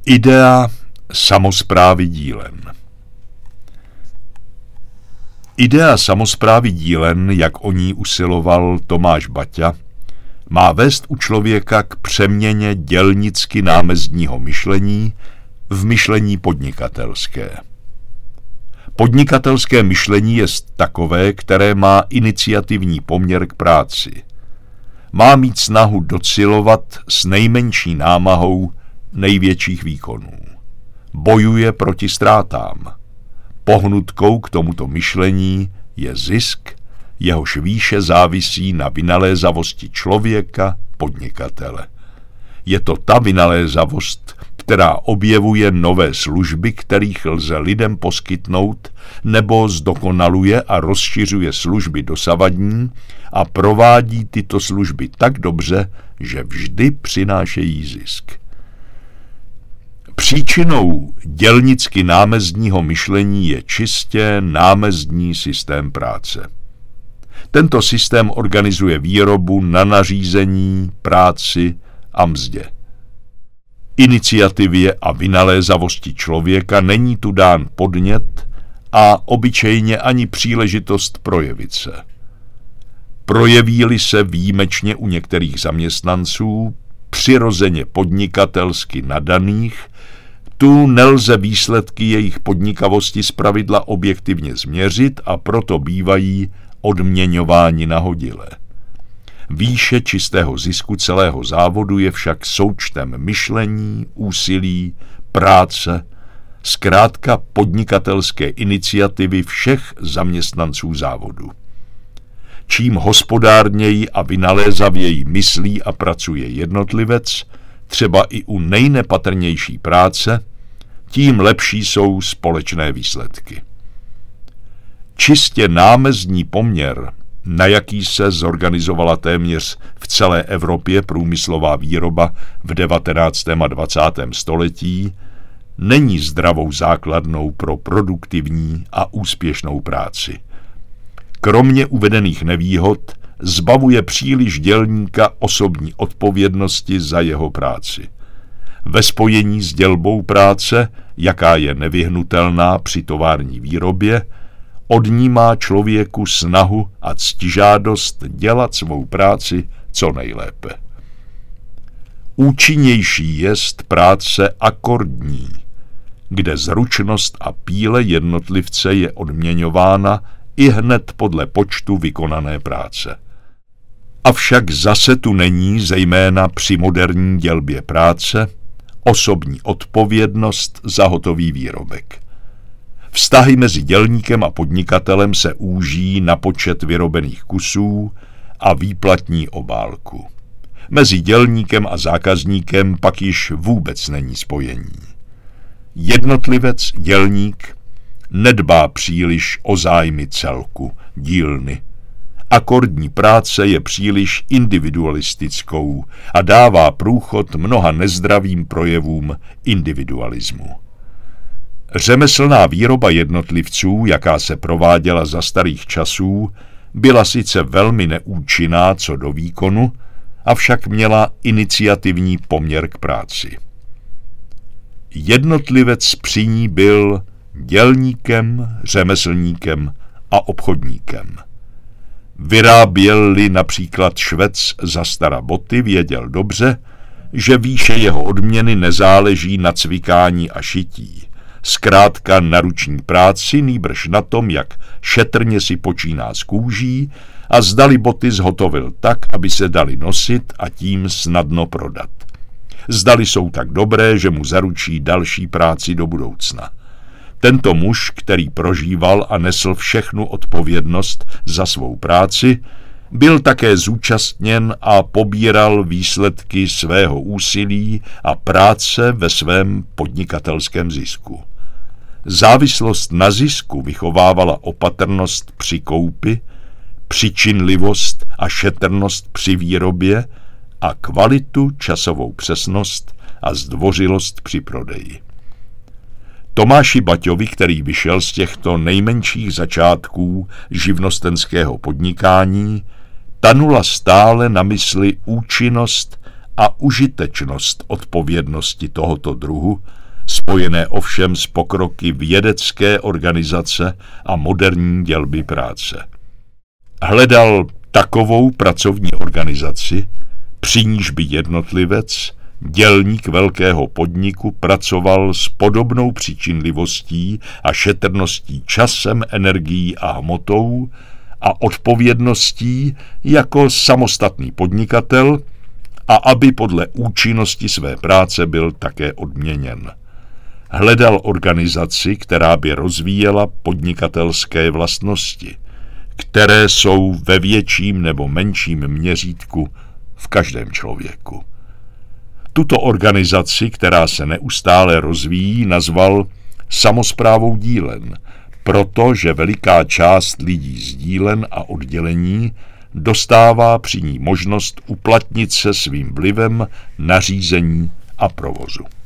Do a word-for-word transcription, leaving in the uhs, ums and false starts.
Idea samosprávy dílen. Idea samosprávy dílen, jak o ní usiloval Tomáš Baťa, má vést u člověka k přeměně dělnicky námezdního myšlení v myšlení podnikatelské. Podnikatelské myšlení je takové, které má iniciativní poměr k práci. Má mít snahu docilovat s nejmenší námahou největších výkonů. Bojuje proti ztrátám. Pohnutkou k tomuto myšlení je zisk, jehož výše závisí na vynalézavosti člověka, podnikatele. Je to ta vynalézavost, která objevuje nové služby, kterých lze lidem poskytnout, nebo zdokonaluje a rozšiřuje služby dosavadní a provádí tyto služby tak dobře, že vždy přinášejí zisk. Příčinou dělnicky námezdního myšlení je čistě námezdní systém práce. Tento systém organizuje výrobu na nařízení, práci a mzdě. Iniciativě a vynalézavosti člověka není tu dán podnět a obyčejně ani příležitost projevit se. Projeví-li se výjimečně u některých zaměstnanců, přirozeně podnikatelsky nadaných, tu nelze výsledky jejich podnikavosti zpravidla objektivně změřit a proto bývají odměňováni nahodile. Výše čistého zisku celého závodu je však součtem myšlení, úsilí, práce, zkrátka podnikatelské iniciativy všech zaměstnanců závodu. Čím hospodárněji a vynalézavěji myslí a pracuje jednotlivec, třeba i u nejnepatrnější práce, tím lepší jsou společné výsledky. Čistě námezdní poměr, na jaký se zorganizovala téměř v celé Evropě průmyslová výroba v devatenáctém a dvacátém století, není zdravou základnou pro produktivní a úspěšnou práci. Kromě uvedených nevýhod zbavuje příliš dělníka osobní odpovědnosti za jeho práci. Ve spojení s dělbou práce, jaká je nevyhnutelná při tovární výrobě, odnímá člověku snahu a ctižádost dělat svou práci co nejlépe. Účinnější jest práce akordní, kde zručnost a píle jednotlivce je odměňována i hned podle počtu vykonané práce. Avšak zase tu není, zejména při moderní dělbě práce, osobní odpovědnost za hotový výrobek. Vztahy mezi dělníkem a podnikatelem se úží na počet vyrobených kusů a výplatní obálku. Mezi dělníkem a zákazníkem pak již vůbec není spojení. Jednotlivec, dělník, nedbá příliš o zájmy celku, dílny. Akordní práce je příliš individualistickou a dává průchod mnoha nezdravým projevům individualismu. Řemeslná výroba jednotlivců, jaká se prováděla za starých časů, byla sice velmi neúčinná co do výkonu, avšak měla iniciativní poměr k práci. Jednotlivec při ní byl dělníkem, řemeslníkem a obchodníkem. Vyráběl-li například švec za stara boty, věděl dobře, že výše jeho odměny nezáleží na cvikání a šití. Zkrátka na ruční práci, nýbrž na tom, jak šetrně si počíná s kůží a zdali boty zhotovil tak, aby se dali nosit a tím snadno prodat. Zdali jsou tak dobré, že mu zaručí další práci do budoucna. Tento muž, který prožíval a nesl všechnu odpovědnost za svou práci, byl také zúčastněn a pobíral výsledky svého úsilí a práce ve svém podnikatelském zisku. Závislost na zisku vychovávala opatrnost při koupi, přičinlivost a šetrnost při výrobě a kvalitu, časovou přesnost a zdvořilost při prodeji. Tomáši Baťovi, který vyšel z těchto nejmenších začátků živnostenského podnikání, tanula stále na mysli účinnost a užitečnost odpovědnosti tohoto druhu, spojené ovšem s pokroky vědecké organizace a moderní dělby práce. Hledal takovou pracovní organizaci, při níž by jednotlivec, dělník velkého podniku, pracoval s podobnou přičinlivostí a šetrností časem, energií a hmotou a odpovědností jako samostatný podnikatel a aby podle účinnosti své práce byl také odměněn. Hledal organizaci, která by rozvíjela podnikatelské vlastnosti, které jsou ve větším nebo menším měřítku v každém člověku. Tuto organizaci, která se neustále rozvíjí, nazval samosprávou dílen, protože veliká část lidí z dílen a oddělení dostává při ní možnost uplatnit se svým vlivem na řízení a provozu.